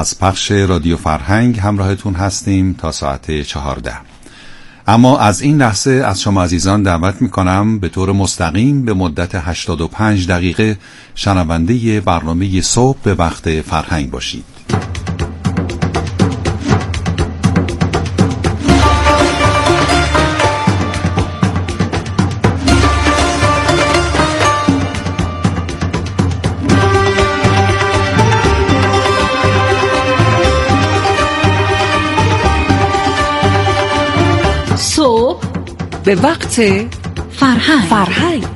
از پخش رادیو فرهنگ همراهتون هستیم تا ساعت 14. اما از این لحظه از شما عزیزان دعوت میکنم به طور مستقیم به مدت 85 دقیقه شنونده برنامه صبح به وقت فرهنگ باشید. به وقت فرهنگ.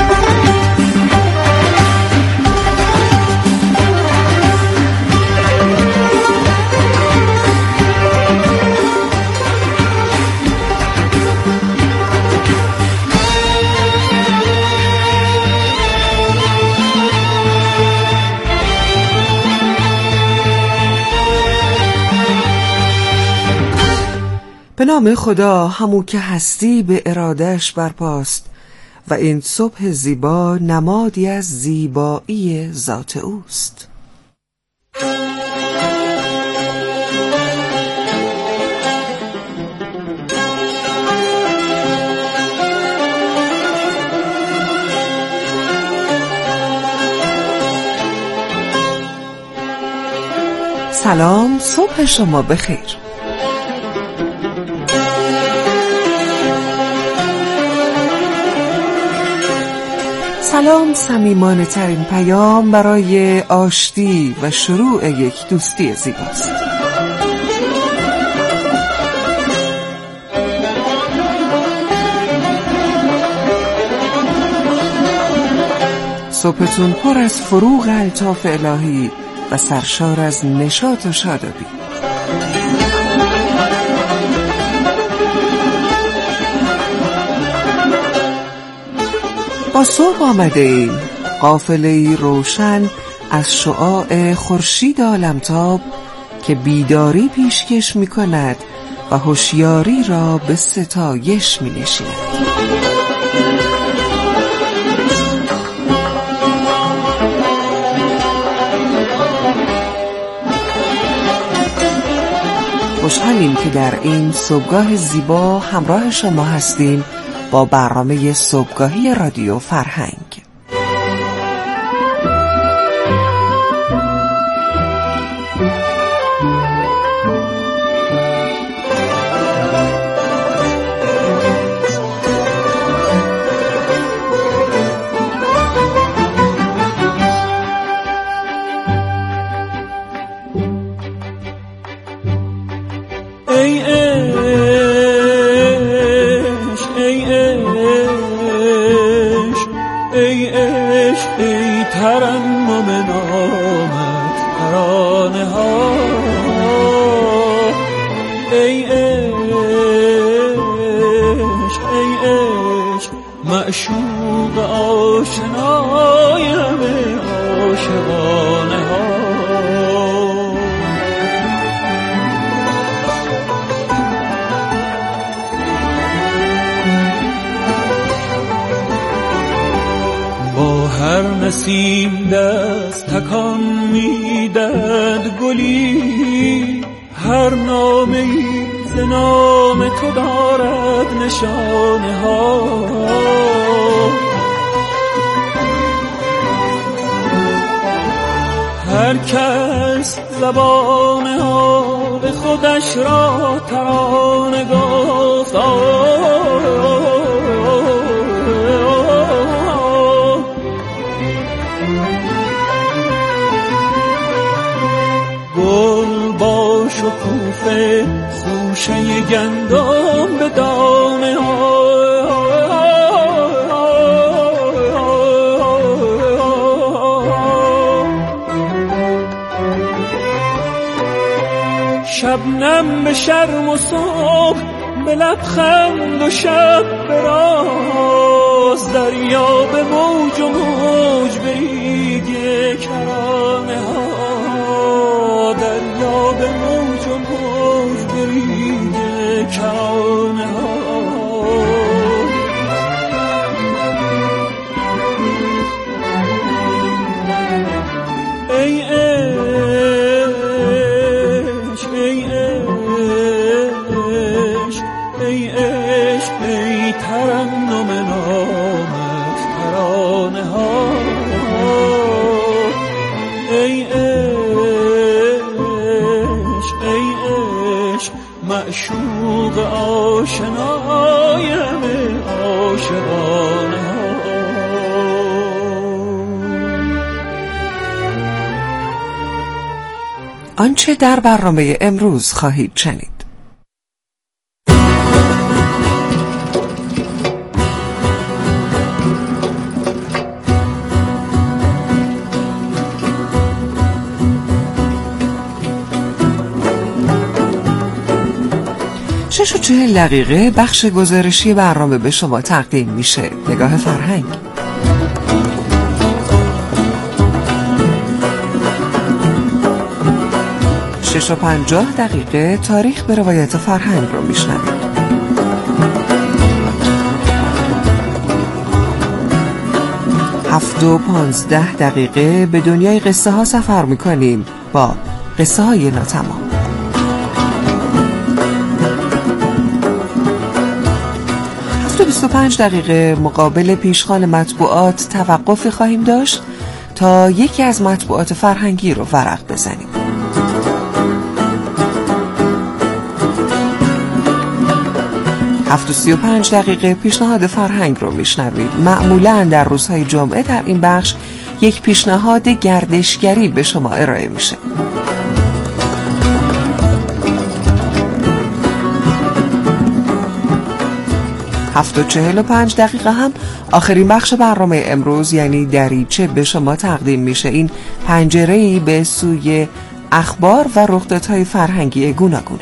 به نام خدا همو که هستی به ارادهش برپاست و این صبح زیبا نمادی از زیبایی ذات اوست. سلام، صبح شما بخیر. سلام صمیمانه ترین پیام برای آشتی و شروع یک دوستی زیباست. صبحتون پر از فروغ الطاف الهی و سرشار از نشاط و شادابی. با صبح آمده ایم، قافله‌ای روشن از شعاع خورشید عالمتاب که بیداری پیشکش می کند و هوشیاری را به ستایش می نشیند. خوشحالیم که در این صبحگاه زیبا همراه شما هستیم با برنامه صبحگاهی رادیو فرهنگ. معشوق آشنای همه عاشقانه ها، با هر نسیم دست تکان میداد گلی، هر نامه‌ای ز نام تو دارد نشانه ها. هر کس زبان حال خودش را ترانه گفت، گل با شکوفه خوشه گندم به دانه ها، شبنم به شرم و صبح به لبخند و شب به راز، دریا به موج و موج برید کرانه ها، دریا به موج و موج برید کرانه ها. ای عشق معشوق آشنای همه عاشقانه ها. آنچه در برنامه امروز خواهید شنید: شش و 40 دقیقه بخش گزارشی برنامه به شما تقدیم میشه. نگاه فرهنگ. 6:50 دقیقه تاریخ به روایت فرهنگ رو میشنوید. 7:15 دقیقه به دنیای قصه ها سفر میکنیم با قصه های ناتمام. 7:25 دقیقه مقابل پیشخوان مطبوعات توقفی خواهیم داشت تا یکی از مطبوعات فرهنگی رو ورق بزنیم. 7:35 دقیقه پیشنهاد فرهنگ رو میشنوید. معمولاً در روزهای جمعه در این بخش یک پیشنهاد گردشگری به شما ارائه میشه. 7:45 دقیقه هم آخرین بخش برنامه امروز یعنی دریچه به شما تقدیم میشه. این پنجره‌ای به سوی اخبار و رخدادهای فرهنگی گوناگونه.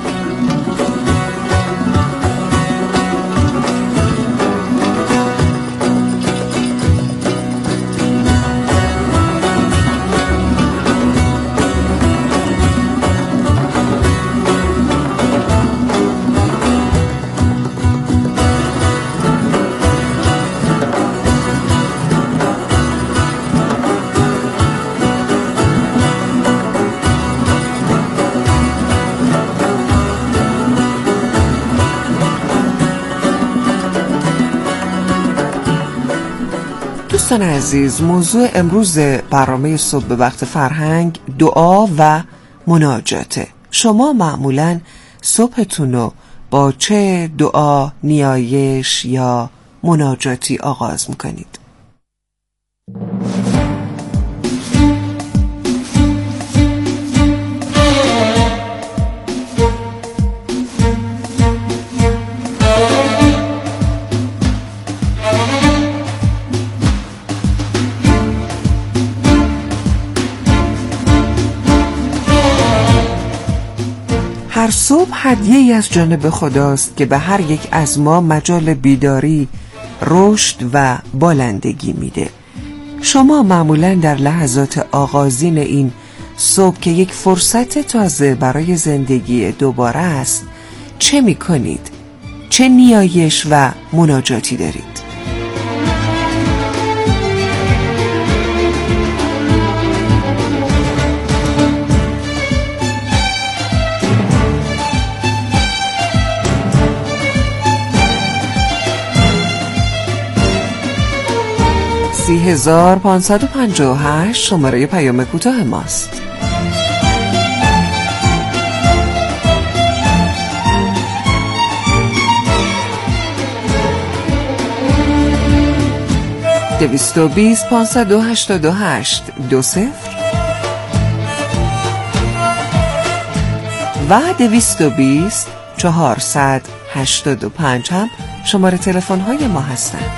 دوستان عزیز، موضوع امروز برنامه صبح به وقت فرهنگ دعا و مناجاته. شما معمولاً صبحتون رو با چه دعا، نیایش یا مناجاتی آغاز میکنید؟ هر صبح هدیه‌ای از جانب خداست که به هر یک از ما مجال بیداری، رشد و بالندگی میده. شما معمولاً در لحظات آغازین این صبح که یک فرصت تازه برای زندگی دوباره است چه میکنید؟ چه نیایش و مناجاتی دارید؟ (30,558) شماره پیام کوتاه ماست. (220 588 20) و 220 485 هم شماره تلفن های ما هستند.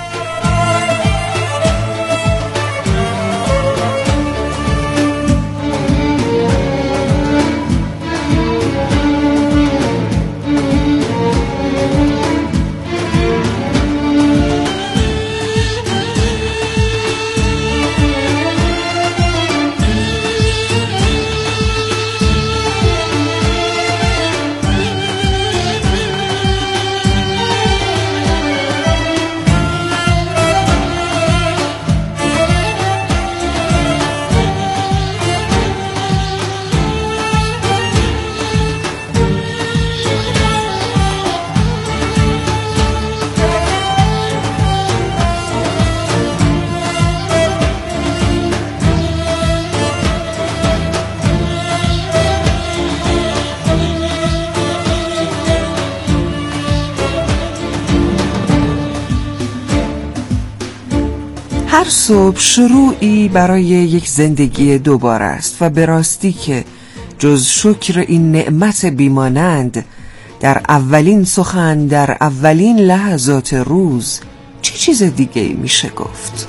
صبح شروعی برای یک زندگی دوباره است و به راستی که جز شکر این نعمت بیمانند در اولین سخن در اولین لحظات روز چه چیز دیگه میشه گفت؟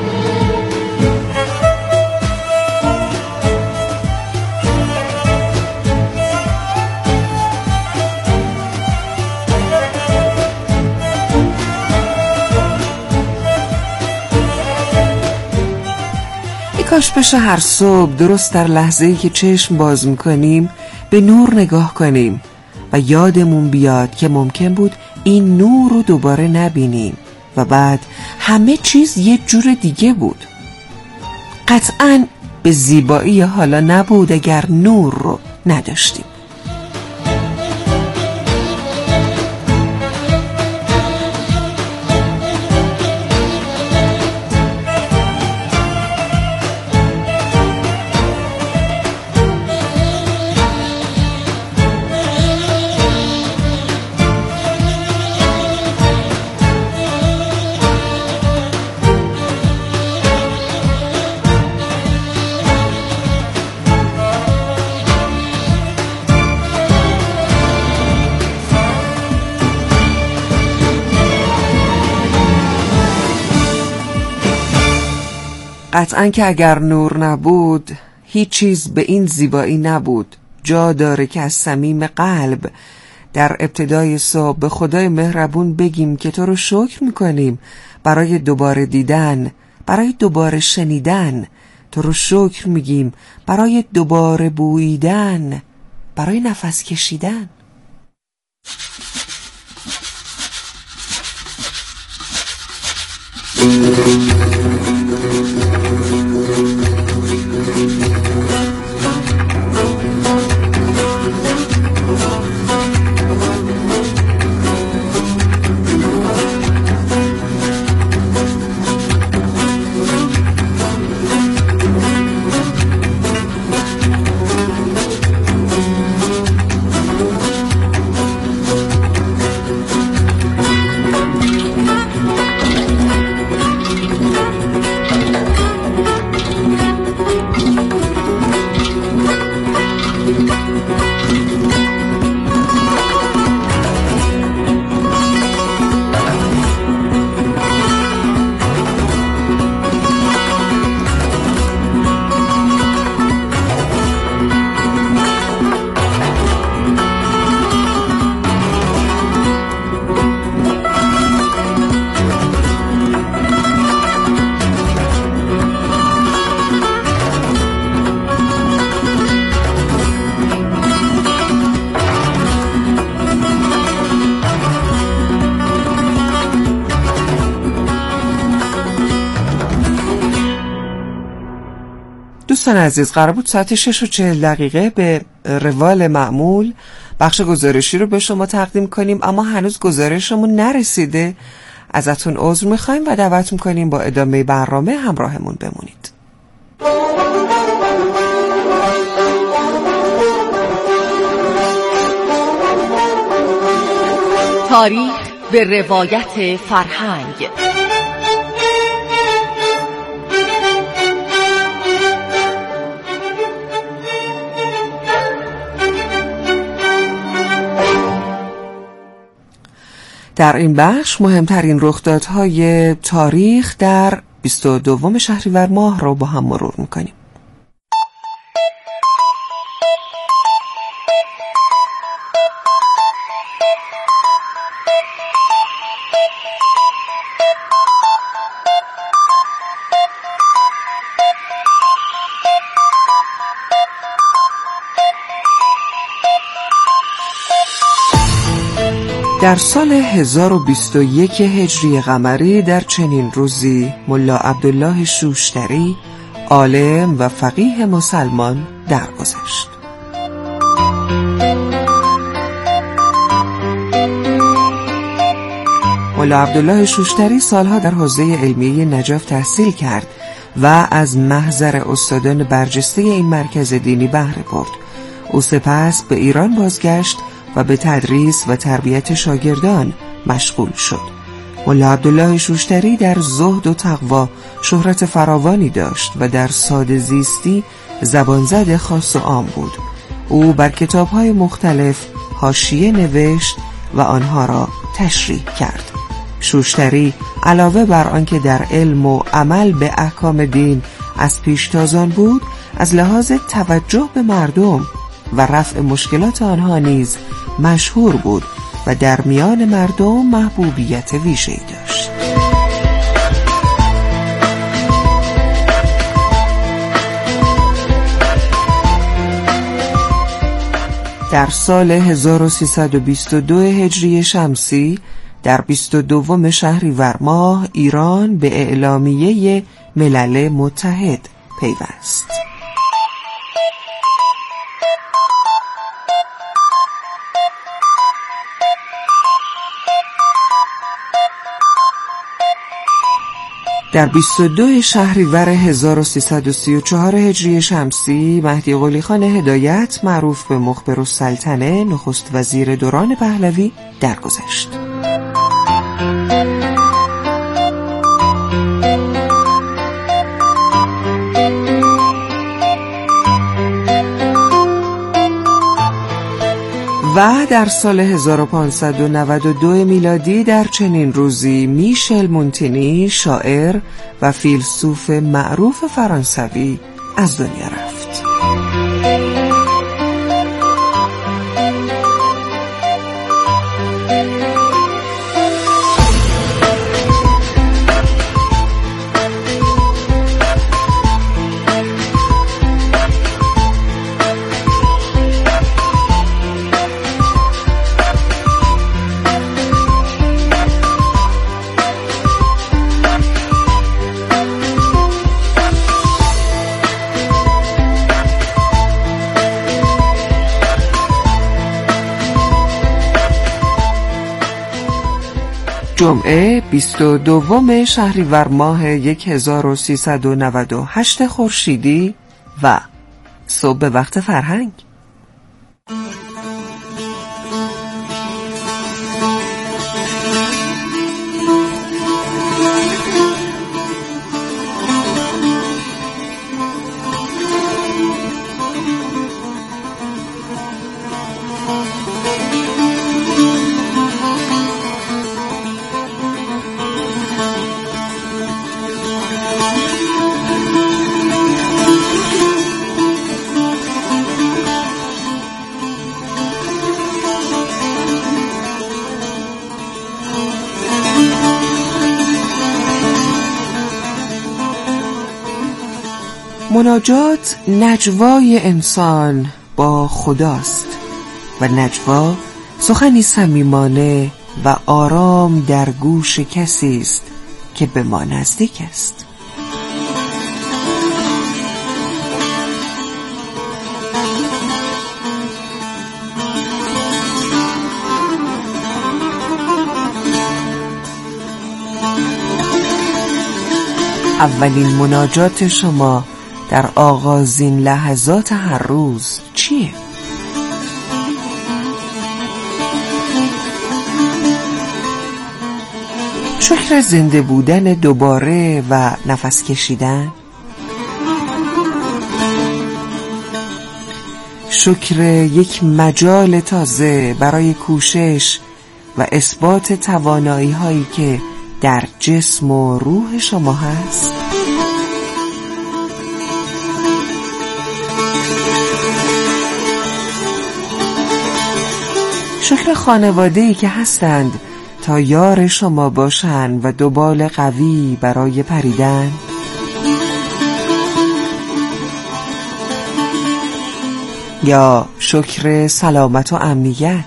کاش بشه هر صبح درست در لحظه‌ای که چشم باز میکنیم به نور نگاه کنیم و یادمون بیاد که ممکن بود این نور رو دوباره نبینیم و بعد همه چیز یه جور دیگه بود. قطعاً به زیبایی حالا نبود اگر نور رو نداشتیم. قطعاً که اگر نور نبود هیچ چیز به این زیبایی نبود. جا داره که از صمیم قلب در ابتدای صبح به خدای مهربون بگیم که تو رو شکر میکنیم برای دوباره دیدن، برای دوباره شنیدن. تو رو شکر میگیم برای دوباره بوییدن، برای نفس کشیدن. دوستان عزیز، قرار بود ساعت 6:40 به روال معمول بخش گزارشی رو به شما تقدیم کنیم، اما هنوز گزارشمون نرسیده. ازتون عذر میخوایم و دعوت میکنیم با ادامه برنامه همراهمون بمونید. تاریخ به روایت فرهنگ. در این بخش مهمترین رخدادهای تاریخ در 22 شهریور ماه رو با هم مرور میکنیم. در سال 1021 هجری قمری در چنین روزی ملا عبدالله شوشتری عالم و فقیه مسلمان درگذشت. ملا عبدالله شوشتری سالها در حوزه علمیه نجف تحصیل کرد و از محضر استادان برجسته این مرکز دینی بهره برد. او سپس به ایران بازگشت و به تدریس و تربیت شاگردان مشغول شد. ملا عبدالله شوشتری در زهد و تقوا شهرت فراوانی داشت و در ساده زیستی زبانزد خاص و عام بود. او بر کتاب‌های مختلف حاشیه نوشت و آنها را تشریح کرد. شوشتری علاوه بر آنکه در علم و عمل به احکام دین از پیشتازان بود، از لحاظ توجه به مردم و رفع مشکلات آنها نیز مشهور بود و در میان مردم محبوبیت ویژه‌ای داشت. در سال 1322 هجری شمسی در 22 شهریور ماه ایران به اعلامیه ملل متحد پیوست. در 22 شهریور 1334 هجری شمسی مهدی قلی خان هدایت معروف به مخبرالسلطنه نخست وزیر دوران پهلوی درگذشت. و در سال 1592 میلادی در چنین روزی میشل مونتینی شاعر و فیلسوف معروف فرانسوی از دنیا رفت. جمعه 22 شهریور ماه 1398 خورشیدی و صبح به وقت فرهنگ. مناجات نجوای انسان با خداست و نجوا سخنی صمیمانه و آرام در گوش کسی است که به ما نزدیک است. اولین مناجات شما در آغازین لحظات هر روز چیه؟ شکر زنده بودن دوباره و نفس کشیدن؟ شکر یک مجال تازه برای کوشش و اثبات توانایی هایی که در جسم و روح شما هست؟ شکر خانواده‌ای که هستند تا یار شما باشند و دو بال قوی برای پریدن؟ یا شکر سلامت و امنیت؟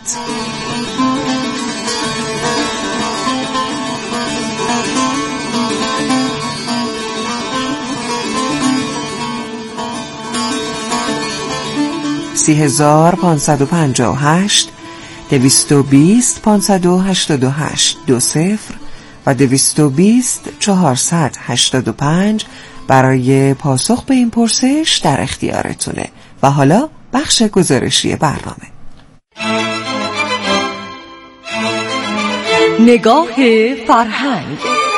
سی 558 220 588 20 و 220 485 برای پاسخ به این پرسش در اختیارتونه. و حالا بخش گزارشی برنامه. نگاه فرهنگ.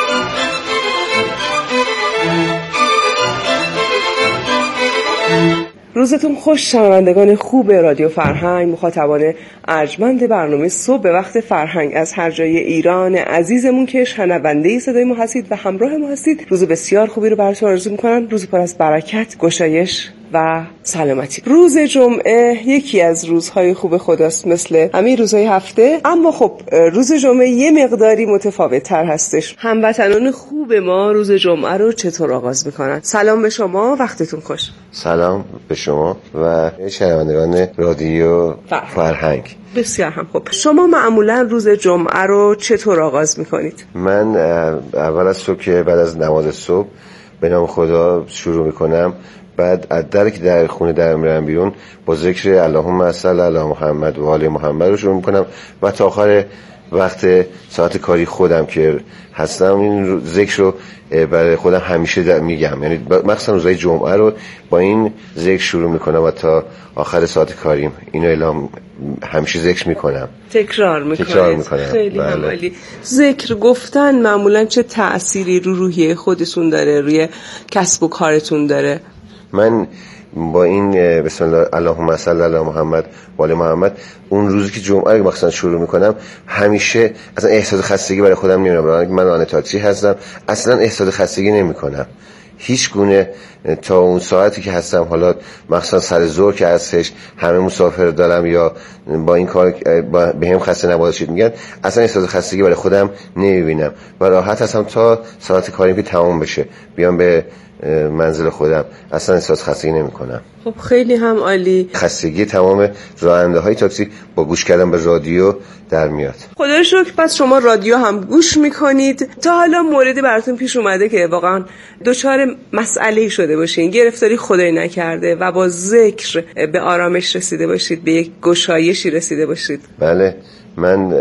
روزتون خوش شنوندگان خوب رادیو فرهنگ، مخاطبان ارجمند برنامه صبح به وقت فرهنگ از هر جای ایران عزیزمون که شنونده صدای ما هستید و همراه ما هستید. روز بسیار خوبی رو براتون آرزو می‌کنم، روز پر از برکت، گشایش و سلامتی. روز جمعه یکی از روزهای خوب خداست مثل همه روزهای هفته، اما خب روز جمعه یه مقداری متفاوت تر هستش. هموطنان خوب ما روز جمعه رو چطور آغاز میکنن؟ سلام به شما، وقتتون خوش. سلام به شما و شنوندگان رادیو فرهنگ. بسیار هم خوب. شما معمولا روز جمعه رو چطور آغاز میکنید؟ من اول از صبح که بعد از نماز صبح به نام خدا شروع میکنم، بعد از درک در خونه در میرم بیرون با ذکر اللهم صل علی محمد و آل محمد رو شروع میکنم و تا آخر وقت ساعت کاری خودم که هستم این ذکر رو برای خودم همیشه میگم، یعنی مخصوصا روزهای جمعه رو با این ذکر شروع میکنم و تا آخر ساعت کاریم اینو اعلام همیشه ذکر میکنم، تکرار میکنم. خیلی عالی. ذکر گفتن معمولا چه تأثیری رو روحیه خودتون داره، روی کسب و کارتون داره؟ من با این بسم الله اللهم صل علی محمد و آل محمد اون روزی که جمعه رو مثلا شروع میکنم همیشه اصلا احساس خستگی برای خودم نمیارم. من راننده تاکسی هستم، اصلا احساس خستگی نمیکنم هیچ گونه تا اون ساعتی که هستم. حالا مثلا سر ظهر که هستش همه مسافر دارم یا با این کار به هم خسته نباشید میگن، اصلا احساس خستگی برای خودم نمیبینم و راحت هستم تا ساعت کاریم که تمام بشه بیام به منزل خودم، اصلا احساس خستگی نمی کنم. خب خیلی هم عالی. خستگی تمام راننده های تاکسی با گوش کردن به رادیو در میاد. خدا رو شکر. پس شما رادیو هم گوش میکنید. تا حالا موردی براتون پیش اومده که واقعا دچار مسئله شده باشین، گرفتاری خدای نکرده و با ذکر به آرامش رسیده باشید، به یک گشایشی رسیده باشید؟ بله، من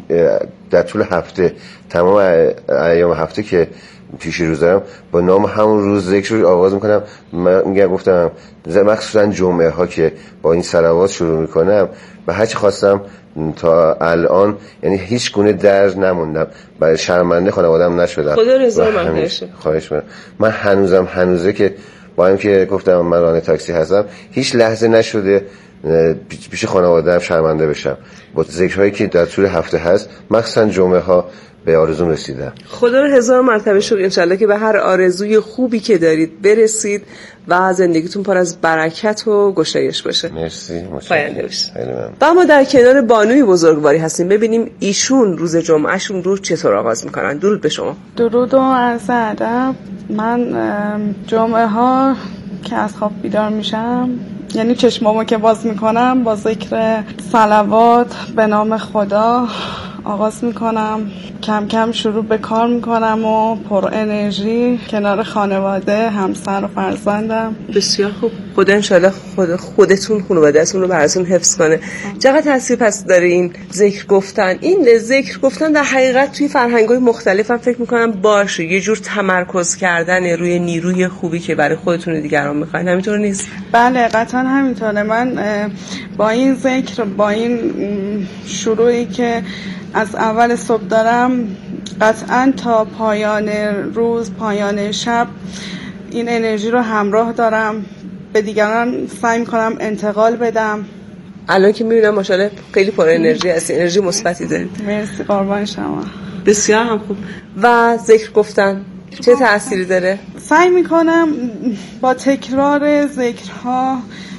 در طول هفته تمام ایام هفته که پیش روز دارم با نام همون روز ذکر رو آغاز میکنم. من گفتم مخصوصا جمعه ها که با این صلوات شروع میکنم و هرچی خواستم تا الان یعنی هیچ گونه درد نموندم، برای شرمنده خانواده‌ام نشدم. خدا رضا من باشه. خواهش می‌کنم. من هنوزه که با این که گفتم من راننده تاکسی هستم هیچ لحظه نشده پیش خانواده‌ام شرمنده بشم. با ذکرهایی که در طول هفته هست مخصوصا جمعه ها به آرزوم رسیدم. خدا رو هزار مرتبه شکر. انشالله که به هر آرزوی خوبی که دارید برسید و زندگیتون پر از برکت و گشایش باشه. مرسی. پاینده باشه. و ما در کنار بانوی بزرگواری هستیم، ببینیم ایشون روز جمعهشون رو چطور آغاز میکنن. درود به شما. درود و عرض ادب. من جمعه ها که از خواب بیدار میشم، یعنی چشمامو که باز میکنم با ذکر صلوات به نام خدا آغاز میکنم. کم کم شروع به کار میکنم و پر انرژی کنار خانواده، همسر و فرزندم. بسیار خوب. خدا انشالله خودتون خانواده‌تون رو براتون حفظ کنه. چقدر تاثیر پس داره این ذکر گفتن؟ این ذکر گفتن در حقیقت توی فرهنگ‌های مختلف هم فکر میکنم باشه یه جور تمرکز کردن روی نیروی خوبی که برای خودتون و دیگران میخواین. همینطور نیست؟ بله قطعا همینطوره. من با این ذکر، با این شروعی که از اول صبح دارم قطعا تا پایان روز، پایان شب این انرژی رو همراه دارم، به دیگران سعی می‌کنم انتقال بدم. الان که می‌بینم ماشاءالله خیلی پر انرژی هستی، انرژی مثبتی دارید. مرسی، قربان شما. بسیار هم خوب. و ذکر گفتن چه تأثیری داره؟ سعی می‌کنم با تکرار ذکرها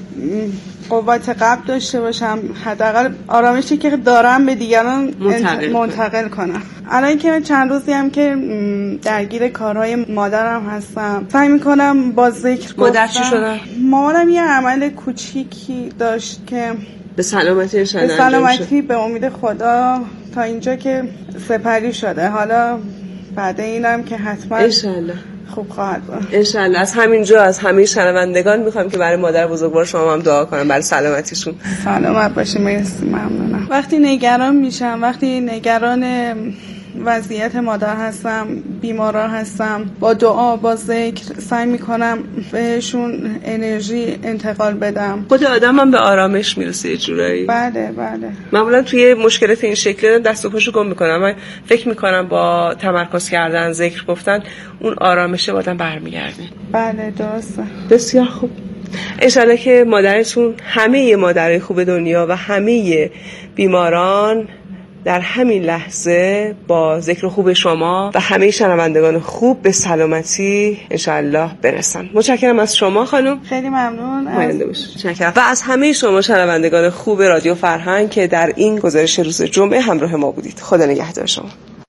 قوت قلب داشته باشم، حداقل آرامشی که دارم به دیگران منتقل کنم. الان که چند روزی هم که درگیر کارهای مادرم هستم، سعی میکنم با ذکر. مادر چی شدن؟ مامانم یه عمل کوچیکی داشت که به سلامتیش به سلامتی به امید خدا تا اینجا که سپری شده. حالا بعد اینم که حتما انشالله خوب خواهد بود. انشالله. از همینجا از همه شنوندگان میخوام که برای مادر بزرگوار شما هم دعا کنم برای سلامتیشون. سلامت باشی. مرسی، ممنونم. وقتی نگران میشم، وقتی نگران وضعیت مادر هستم، بیمارا هستم، با دعا با ذکر سعی میکنم بهشون انرژی انتقال بدم. خود آدم هم به آرامش میرسه یه جورایی. بله. معمولا توی مشکلات این شکلی دست و پاشو گم میکنم. من فکر میکنم با تمرکز کردن، ذکر گفتن، اون آرامشه آدم برمیگرده. بله درسته. بسیار خوب. انشالله که مادرتون همه مادرای خوب دنیا و همه بیماران در همین لحظه با ذکر خوب شما و همه شنوندگان خوب به سلامتی انشالله برسن. متشکرم از شما خانم. خیلی ممنون. متشکرم. و از همه شما شنوندگان خوب رادیو فرهنگ که در این گزارش روز جمعه همراه ما بودید. خدا نگهدار شما.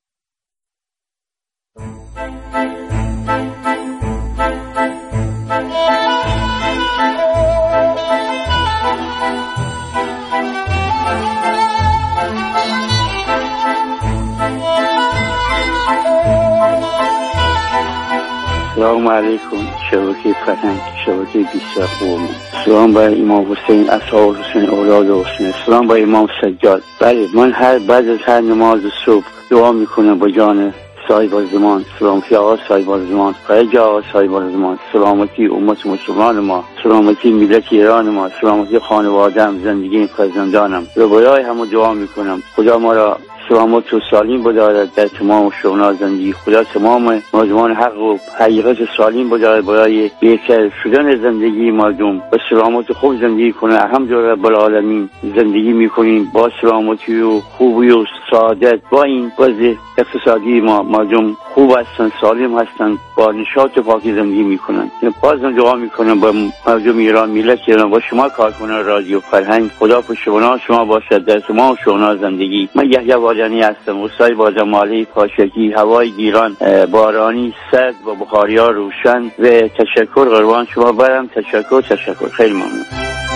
سلام علیکم. شبکه فرهنگ، شبکه بسیار خوبه. سلام برای امام حسین اصحاب حسین اولاد حسین. سلام برای امام سجاد. بله، من بعد از هر نماز صبح دعا میکنم با جان صاحب زمان. سلام فی آقا صاحب زمان، خیلی آقا صاحب زمان، سلامتی امت مسلمان ما، سلامتی ملت ایران ما، سلامتی خانواده‌ام، زندگی فرزندانم. رو برای همه دعا میکنم خدا ما را سلامت و سالم بدارد در تمام شغل‌ها زندگی. خدا تمام مردمان حق و حقیقت سالم بدارد برای بهتر شدن زندگی مردم و سلامت خوب زندگی کنه. الحمدلله رب العالمین زندگی میکنیم با سلامتی و خوبی و سعادت. با این وضع اقتصادی ما مردم خوب هستن، سالم هستن، با نشاط و پاکی زندگی میکنن. بازم دعا میکنم با مردم ایران، ملت ایران، با شما کارکنان رادیو فرهنگ. خدا پشتیبان شما باشد در تمام شغل‌ها زندگی. من یحیی بادانی هستم، استاد بازمالی پاشکی. هوای گیران بارانی، سرد و بخاریا روشن. و تشکر قربان شما برم. تشکر خیلی ممنون.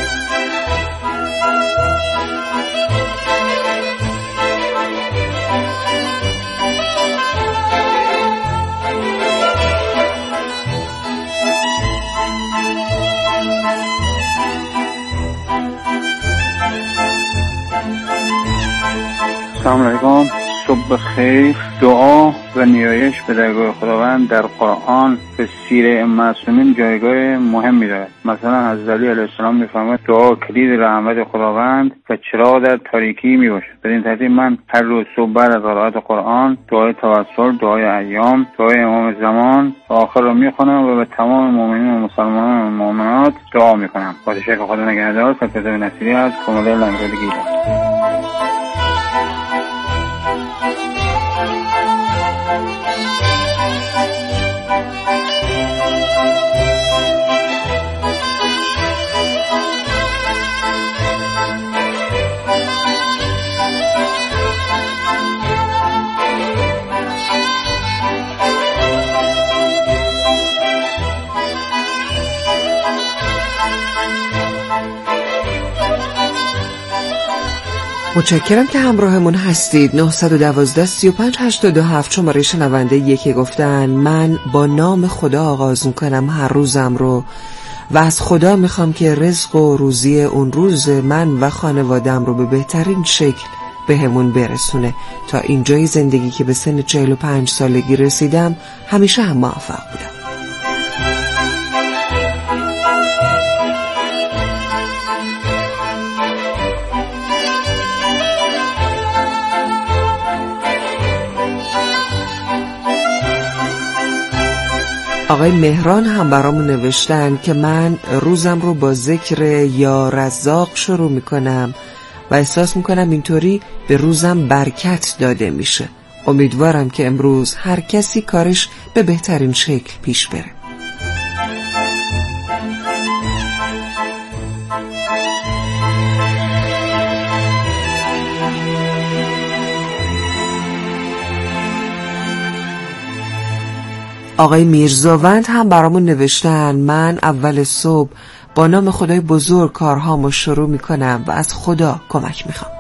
سلام علیکم. صبح خیر. دعا و نیایش به درگاه خداوند در قرآن به سیره معصومین جایگاه مهمی دارد. مثلا حضرت علی علیه السلام می‌فرماید دعا کلید رحمت خداوند و چراغ در تاریکی میباشد. بدین ترتیب من هر روز صبح بعد از قرائت قرآن دعای توسل، دعای ایام، دعای امام زمان و آخر رو میخونم و به تمام مؤمنین و مسلمانان و مؤمنات دعا میکنم. با تشکر خدا نگهدار. فتوی نصیری از کمال لنگردگی. متشکرم که همراهمون هستید. 912 35 87 شماره شنونده یکی گفتن من با نام خدا آغاز میکنم هر روزم رو و از خدا میخوام که رزق و روزی اون روز من و خانوادم رو به بهترین شکل به همون برسونه. تا اینجای زندگی که به سن 45 سالگی رسیدم همیشه هم موفق بودم. آقای مهران هم برامون نوشتن که من روزم رو با ذکر یا رزاق شروع میکنم و احساس میکنم اینطوری به روزم برکت داده میشه. امیدوارم که امروز هر کسی کارش به بهترین شکل پیش بره. آقای میرزاوند هم برامون نوشتن من اول صبح با نام خدای بزرگ کارهامو شروع میکنم و از خدا کمک میخوام.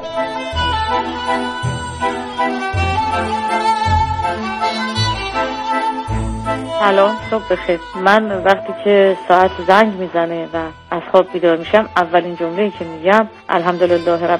سلام، صبح بخیر. من وقتی که ساعت زنگ میزنه و از خواب بیدار میشم اولین جمله‌ای که میگم الحمدلله رب